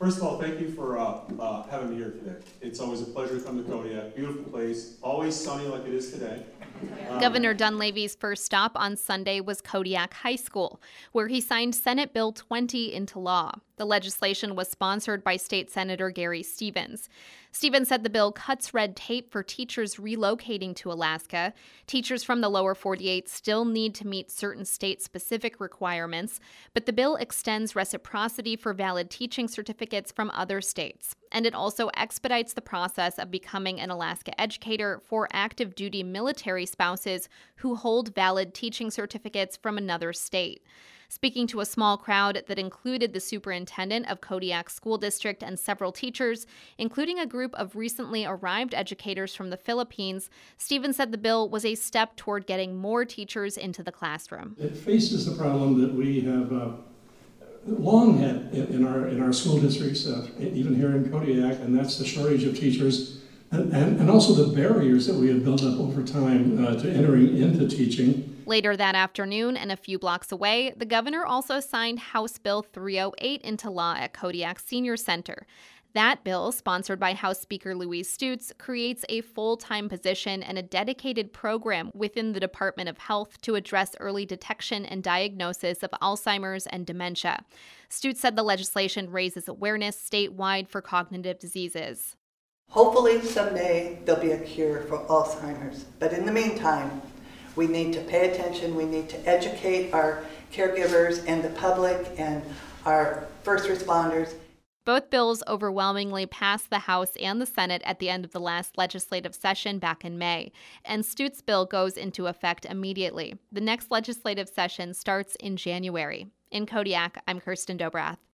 First of all, thank you for having me here today. It's always a pleasure to come to Kodiak. Beautiful place, always sunny like it is today. Governor Dunleavy's first stop on Sunday was Kodiak High School, where he signed Senate Bill 20 into law. The legislation was sponsored by State Senator Gary Stevens. Stevens said the bill cuts red tape for teachers relocating to Alaska. Teachers from the lower 48 still need to meet certain state-specific requirements, but the bill extends reciprocity for valid teaching certificates from other states. And it also expedites the process of becoming an Alaska educator for active duty military spouses who hold valid teaching certificates from another state. Speaking to a small crowd that included the superintendent of Kodiak School District and several teachers, including a group of recently arrived educators from the Philippines, Stevens said the bill was a step toward getting more teachers into the classroom. It faces the problem that we have long had in our school districts, even here in Kodiak, and that's the shortage of teachers and also the barriers that we have built up over time to entering into teaching. Later that afternoon, and a few blocks away, the governor also signed House Bill 308 into law at Kodiak Senior Center. That bill, sponsored by House Speaker Louise Stutes, creates a full-time position and a dedicated program within the Department of Health to address early detection and diagnosis of Alzheimer's and dementia. Stutes said the legislation raises awareness statewide for cognitive diseases. Hopefully someday there'll be a cure for Alzheimer's, but in the meantime, we need to pay attention, we need to educate our caregivers and the public and our first responders. Both bills overwhelmingly passed the House and the Senate at the end of the last legislative session back in May, and Stutes' bill goes into effect immediately. The next legislative session starts in January. In Kodiak, I'm Kirsten Dobrath.